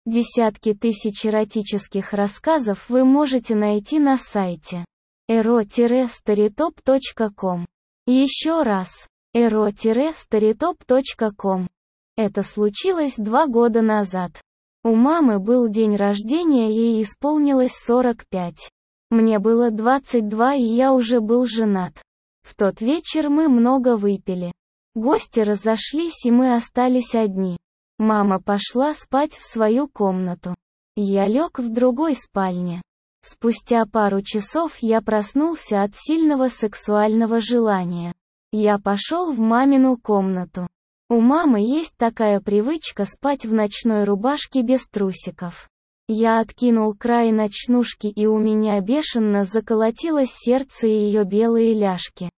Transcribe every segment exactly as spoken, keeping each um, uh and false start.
Десятки тысяч эротических рассказов вы можете найти на сайте эро старитоп точка ком. Еще раз, эро старитоп точка ком. Это случилось два года назад. У мамы был день рождения, ей исполнилось сорок пять. Мне было двадцать два, и я уже был женат. В тот вечер мы много выпили. Гости разошлись, и мы остались одни. Мама пошла спать в свою комнату. Я лег в другой спальне. Спустя пару часов я проснулся от сильного сексуального желания. Я пошел в мамину комнату. У мамы есть такая привычка спать в ночной рубашке без трусиков. Я откинул край ночнушки, и у меня бешено заколотилось сердце и ее белые ляжки.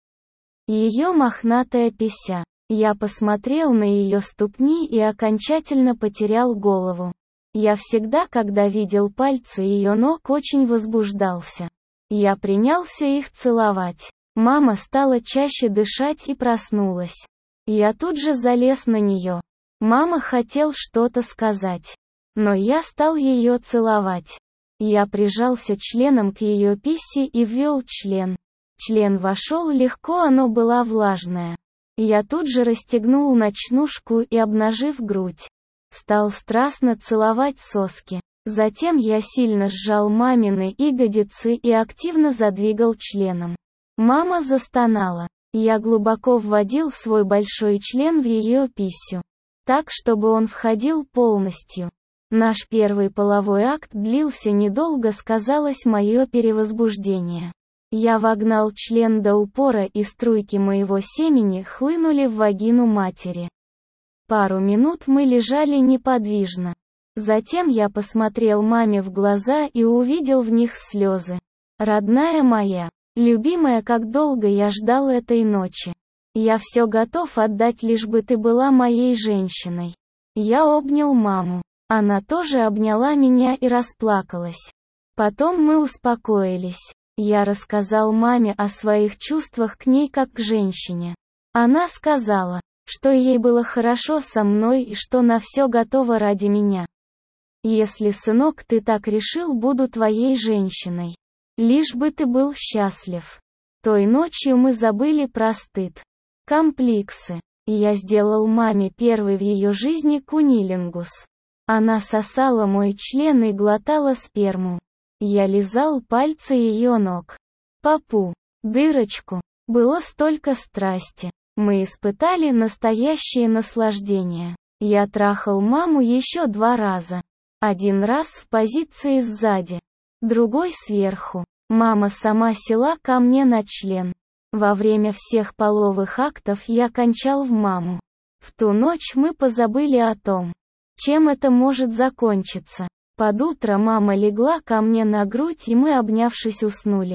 Ее мохнатая пися. Я посмотрел на ее ступни и окончательно потерял голову. Я всегда, когда видел пальцы ее ног, очень возбуждался. Я принялся их целовать. Мама стала чаще дышать и проснулась. Я тут же залез на нее. Мама хотел что-то сказать. Но я стал ее целовать. Я прижался членом к ее писи и ввел член. Член вошел легко, оно была влажная. Я тут же расстегнул ночнушку и, обнажив грудь, стал страстно целовать соски. Затем я сильно сжал мамины ягодицы и активно задвигал членом. Мама застонала. Я глубоко вводил свой большой член в ее писю, так, чтобы он входил полностью. Наш первый половой акт длился недолго, сказалось мое перевозбуждение. Я вогнал член до упора, и струйки моего семени хлынули в вагину матери. Пару минут мы лежали неподвижно. Затем я посмотрел маме в глаза и увидел в них слезы. «Родная моя, любимая, как долго я ждал этой ночи. Я все готов отдать, лишь бы ты была моей женщиной». Я обнял маму. Она тоже обняла меня и расплакалась. Потом мы успокоились. Я рассказал маме о своих чувствах к ней как к женщине. Она сказала, что ей было хорошо со мной и что на все готова ради меня. «Если, сынок, ты так решил, буду твоей женщиной. Лишь бы ты был счастлив». Той ночью мы забыли про стыд, комплексы. Я сделал маме первый в ее жизни кунилингус. Она сосала мой член и глотала сперму. Я лизал пальцы ее ног, попу, дырочку. Было столько страсти. Мы испытали настоящее наслаждение. Я трахал маму еще два раза. Один раз в позиции сзади, другой сверху. Мама сама села ко мне на член. Во время всех половых актов я кончал в маму. В ту ночь мы позабыли о том, чем это может закончиться. Под утро мама легла ко мне на грудь, и мы, обнявшись, уснули.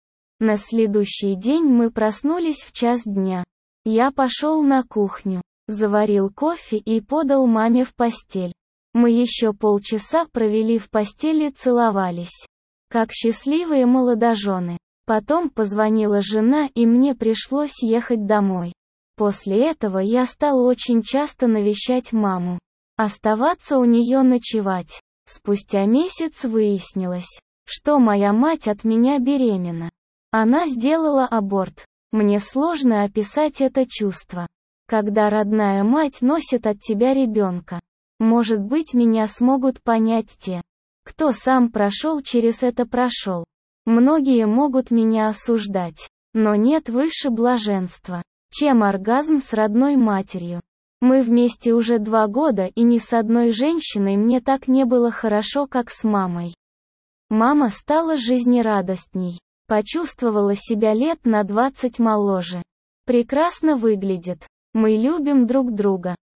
На следующий день мы проснулись в час дня. Я пошел на кухню, заварил кофе и подал маме в постель. Мы еще полчаса провели в постели, целовались, как счастливые молодожены. Потом позвонила жена, и мне пришлось ехать домой. После этого я стал очень часто навещать маму, оставаться у нее ночевать. Спустя месяц выяснилось, что моя мать от меня беременна. Она сделала аборт. Мне сложно описать это чувство, когда родная мать носит от тебя ребенка. Может быть, меня смогут понять те, кто сам прошел через это прошел. Многие могут меня осуждать, но нет выше блаженства, чем оргазм с родной матерью. Мы вместе уже два года, и ни с одной женщиной мне так не было хорошо, как с мамой. Мама стала жизнерадостней, почувствовала себя лет на двадцать моложе. Прекрасно выглядит. Мы любим друг друга.